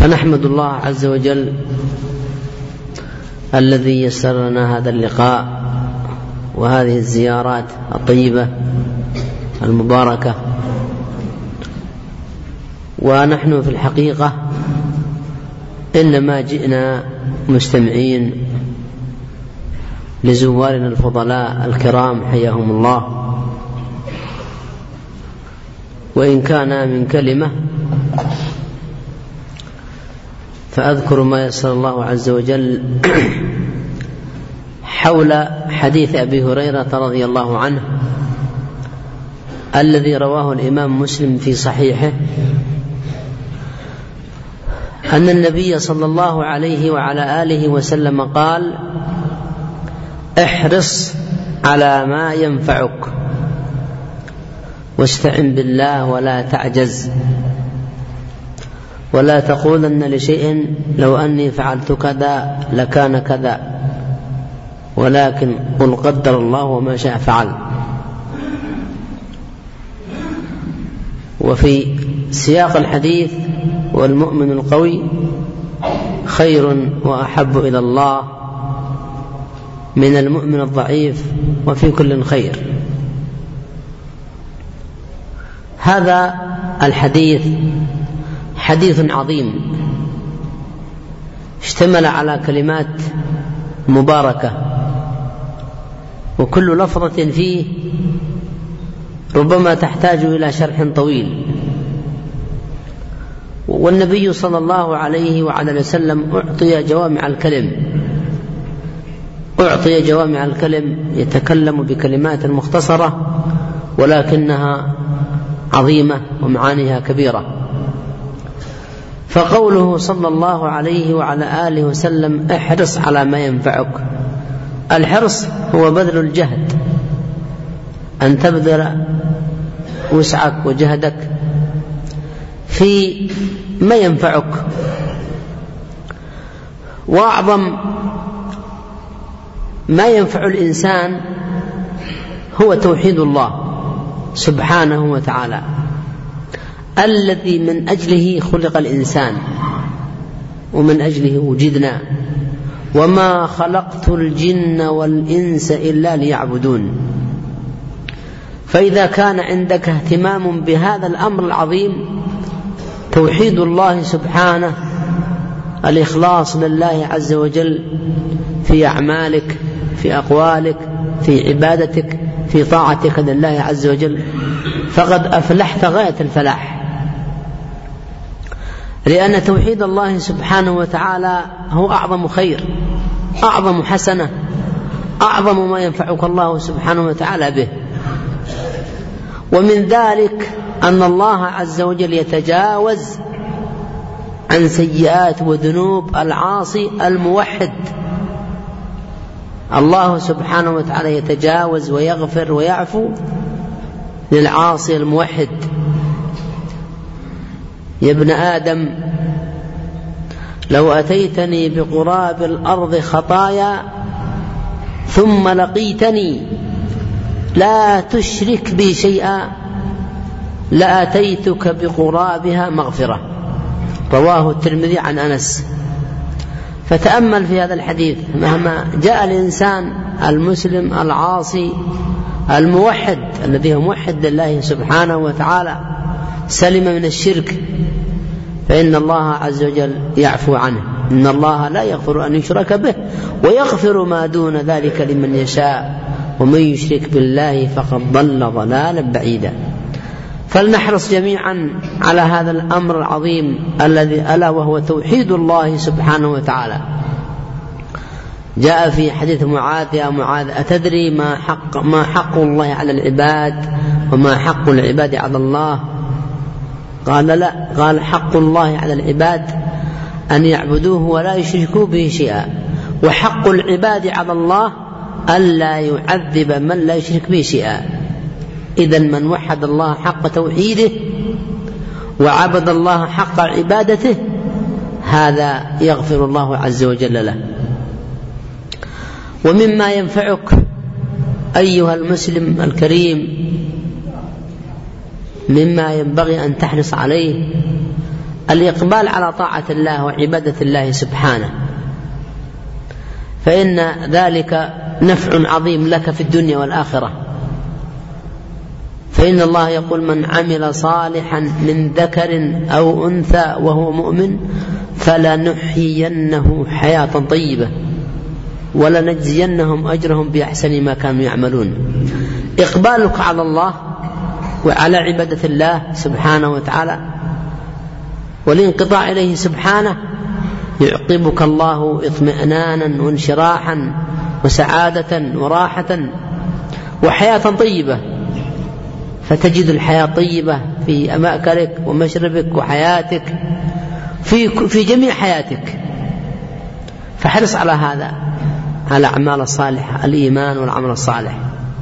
فنحمد الله عز وجل الذي يسر لنا هذا اللقاء وهذه الزيارات الطيبة المباركة. ونحن في الحقيقة إنما جئنا مستمعين لزوارنا الفضلاء الكرام حياهم الله، وإن كان من كلمة فأذكر ما يسر الله عز وجل حول حديث أبي هريرة رضي الله عنه الذي رواه الإمام مسلم في صحيحه أن النبي صلى الله عليه وعلى آله وسلم قال: احرص على ما ينفعك واستعن بالله ولا تعجز، ولا تقولن لشيء لو أني فعلت كذا لكان كذا، ولكن قل قدر الله وما شاء فعل. وفي سياق الحديث: والمؤمن القوي خير وأحب إلى الله من المؤمن الضعيف وفي كل خير. هذا الحديث حديث عظيم اشتمل على كلمات مباركة، وكل لفظة فيه ربما تحتاج إلى شرح طويل. والنبي صلى الله عليه وعلى وسلم أعطي جوامع الكلم يتكلم بكلمات مختصرة ولكنها عظيمة ومعانيها كبيرة. فقوله صلى الله عليه وعلى آله وسلم: احرص على ما ينفعك. الحرص هو بذل الجهد، أن تبذل وسعك وجهدك في ما ينفعك. وأعظم ما ينفع الإنسان هو توحيد الله سبحانه وتعالى الذي من أجله خلق الإنسان ومن أجله وجدنا، وما خلقت الجن والإنس إلا ليعبدون. فإذا كان عندك اهتمام بهذا الأمر العظيم توحيد الله سبحانه، الإخلاص لله عز وجل في أعمالك، في أقوالك، في عبادتك، في طاعتك لله عز وجل، فقد أفلحت غاية الفلاح. لأن توحيد الله سبحانه وتعالى هو أعظم خير، أعظم حسنة، أعظم ما ينفعك الله سبحانه وتعالى به. ومن ذلك أن الله عز وجل يتجاوز عن سيئات وذنوب العاصي الموحد. الله سبحانه وتعالى يتجاوز ويغفر ويعفو للعاصي الموحد. يا ابن آدم لو أتيتني بقراب الأرض خطايا ثم لقيتني لا تشرك بي شيئا لأتيتك بقرابها مغفرة. رواه الترمذي عن أنس. فتأمل في هذا الحديث، مهما جاء الإنسان المسلم العاصي الموحد الذي هو موحد لله سبحانه وتعالى سلم من الشرك، فإن الله عز وجل يعفو عنه. إن الله لا يغفر أن يشرك به ويغفر ما دون ذلك لمن يشاء، ومن يشرك بالله فقد ضل ضلالا بعيدا. فلنحرص جميعا على هذا الأمر العظيم الذي ألا وهو توحيد الله سبحانه وتعالى. جاء في حديث معاذ: يا معاذ أتدري ما حق الله على العباد وما حق العباد على الله؟ قال: لا. قال: حق الله على العباد أن يعبدوه ولا يشركوا به شيئا، وحق العباد على الله ألا يعذب من لا يشرك به شيئا. إذن من وحد الله حق توحيده وعبد الله حق عبادته هذا يغفر الله عز وجل له. ومما ينفعك أيها المسلم الكريم، مما ينبغي أن تحرص عليه الإقبال على طاعة الله وعبادة الله سبحانه، فإن ذلك نفع عظيم لك في الدنيا والآخرة. فإن الله يقول: من عمل صالحا من ذكر أو أنثى وهو مؤمن فلنحيينه حياة طيبة ولنجزينهم أجرهم بأحسن ما كانوا يعملون. إقبالك على الله وعلى عبادة الله سبحانه وتعالى والانقطاع إليه سبحانه يعقبك الله اطمئنانا وانشراحا وسعادة وراحة وحياة طيبة، فتجد الحياة طيبة في مأكلك ومشربك وحياتك في جميع حياتك. فحرص على هذا، على الأعمال الصالحة، الإيمان والعمل الصالح.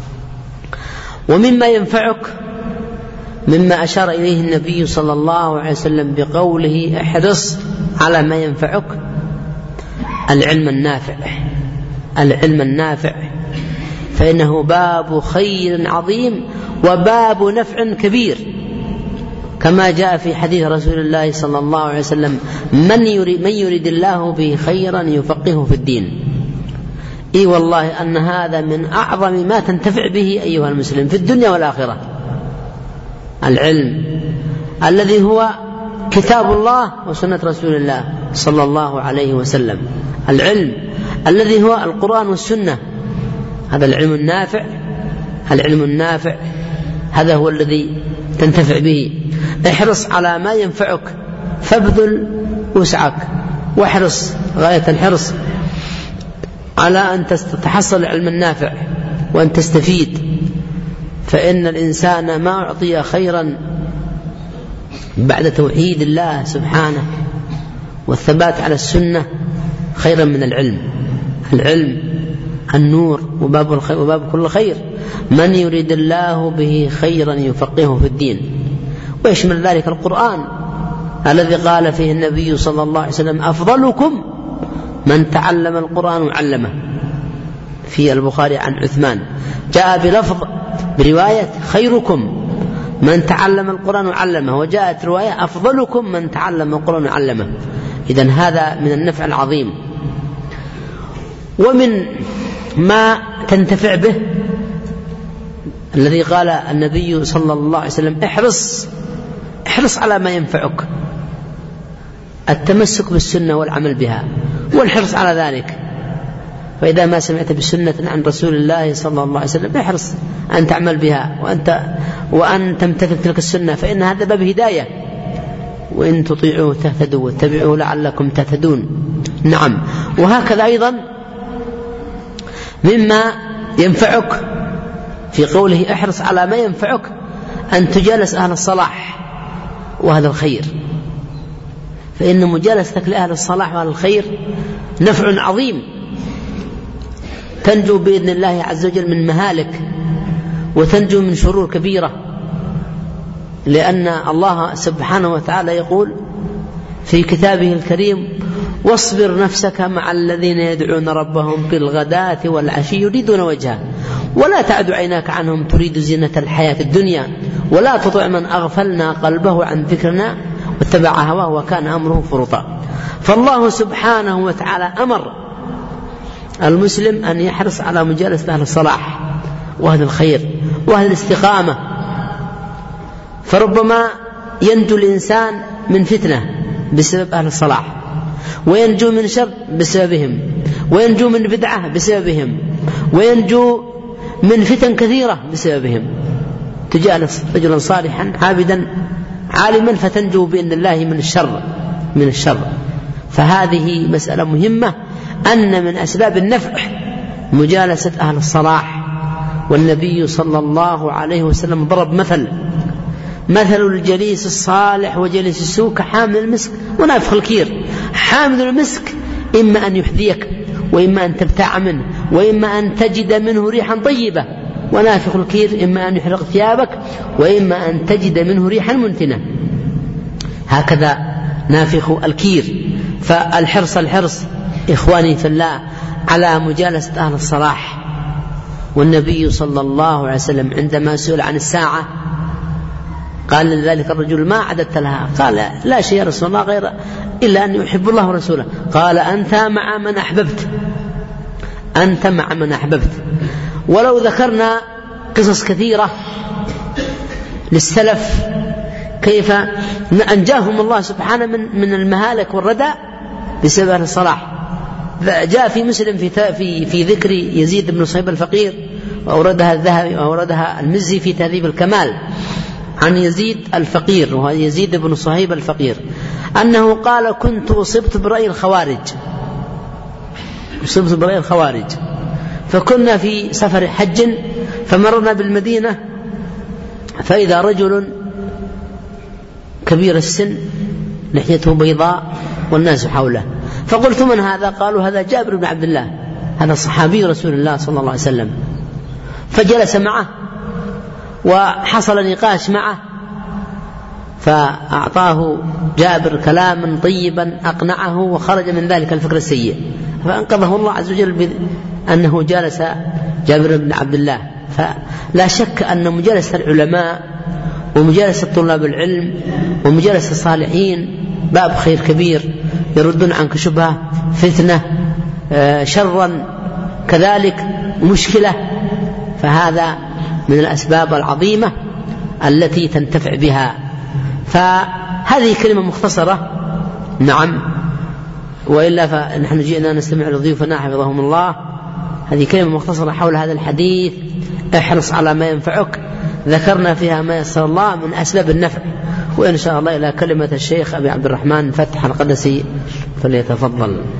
ومما ينفعك مما أشار إليه النبي صلى الله عليه وسلم بقوله: احرص على ما ينفعك، العلم النافع. العلم النافع فإنه باب خير عظيم وباب نفع كبير، كما جاء في حديث رسول الله صلى الله عليه وسلم: من يريد الله به خيرا يفقهه في الدين. إي والله أن هذا من أعظم ما تنتفع به أيها المسلم في الدنيا والآخرة، العلم الذي هو كتاب الله وسنة رسول الله صلى الله عليه وسلم، العلم الذي هو القرآن والسنة. هذا العلم النافع، العلم النافع هذا هو الذي تنتفع به. احرص على ما ينفعك، فابذل وسعك، واحرص غاية الحرص على أن تحصل العلم النافع وأن تستفيد، فإن الإنسان ما أعطي خيرا بعد توحيد الله سبحانه والثبات على السنة خيرا من العلم. العلم النور وباب الخير وباب كل خير. من يريد الله به خيرا يفقهه في الدين، ويشمل ذلك القرآن الذي قال فيه النبي صلى الله عليه وسلم: أفضلكم من تعلم القرآن وعلمه. في البخاري عن عثمان جاء بلفظ برواية: خيركم من تعلم القرآن وعلمه، وجاءت رواية: أفضلكم من تعلم القرآن وعلمه. إذن هذا من النفع العظيم. ومن ما تنتفع به الذي قال النبي صلى الله عليه وسلم: احرص على ما ينفعك، التمسك بالسنة والعمل بها والحرص على ذلك. فإذا ما سمعت بسنة عن رسول الله صلى الله عليه وسلم احرص أن تعمل بها وأن تمتثل تلك السنة، فإن هذا باب هداية، وإن تطيعوه تهتدوا واتبعوه لعلكم تهتدون. نعم. وهكذا أيضا مما ينفعك في قوله احرص على ما ينفعك أن تجالس أهل الصلاح وهذا الخير، فإن مجالستك لأهل الصلاح وأهل الخير نفع عظيم، تنجو بإذن الله عز وجل من مهالك وتنجو من شرور كبيرة، لأن الله سبحانه وتعالى يقول في كتابه الكريم: واصبر نفسك مع الذين يدعون ربهم بالغداة والعشي يريدون وجهه ولا تعد عيناك عنهم تريد زينة الحياة الدنيا ولا تطع من أغفلنا قلبه عن ذكرنا واتبع هواه وكان أمره فرطا. فالله سبحانه وتعالى أمر المسلم أن يحرص على مجالسة أهل الصلاح وأهل الخير وأهل الاستقامة، فربما ينجو الإنسان من فتنة بسبب أهل الصلاح، وينجو من شر بسببهم، وينجو من بدعة بسببهم، وينجو من فتن كثيرة بسببهم. تجالس رجلا صالحا عابدا عالما فتنجو بإذن الله من الشر. فهذه مسألة مهمة، أن من أسباب النفع مجالسة أهل الصلاح. والنبي صلى الله عليه وسلم ضرب مثل الجليس الصالح وجليس السوء كحامل المسك ونافخ الكير. حامل المسك إما أن يحذيك وإما أن تبتاع منه وإما أن تجد منه ريحا طيبة، ونافخ الكير إما أن يحرق ثيابك وإما أن تجد منه ريحا منتنة. هكذا نافخ الكير. فالحرص إخواني في الله على مجالسة أهل الصلاح. والنبي صلى الله عليه وسلم عندما سئل عن الساعة قال لذلك الرجل: ما عددت لها؟ قال: لا شيء يا رسول الله غير إلا أن يحب الله ورسوله. قال: أنت مع من أحببت، أنت مع من أحببت. ولو ذكرنا قصص كثيرة للسلف كيف أنجاهم الله سبحانه من المهالك والردى بسبب أهل الصلاح. جاء في مسلم في ذكر يزيد بن صهيب الفقير، وأوردها الذهبي وأوردها المزي في تهذيب الكمال عن يزيد الفقير، وهو يزيد بن صهيب الفقير، أنه قال: كنت أصبت برأي الخوارج، فكنا في سفر حج فمرنا بالمدينة فإذا رجل كبير السن لحيته بيضاء والناس حوله، فقلت: من هذا؟ قالوا: هذا جابر بن عبد الله، هذا صحابي رسول الله صلى الله عليه وسلم. فجلس معه وحصل نقاش معه، فأعطاه جابر كلاما طيبا أقنعه وخرج من ذلك الفكر السيء، فأنقذه الله عز وجل أنه جالس جابر بن عبد الله. فلا شك أن مجالسة العلماء ومجالسة طلاب العلم ومجالسة الصالحين باب خير كبير، يردون عنك شبهة، فتنة، شرا كذلك، مشكلة. فهذا من الأسباب العظيمة التي تنتفع بها. فهذه كلمة مختصرة، نعم، وإلا فنحن جئنا نستمع لضيوفنا حفظهم الله. هذه كلمة مختصرة حول هذا الحديث، احرص على ما ينفعك، ذكرنا فيها ما يسر الله من أسباب النفع. وإن شاء الله إلى كلمة الشيخ أبي عبد الرحمن فتح القدسي فليتفضل.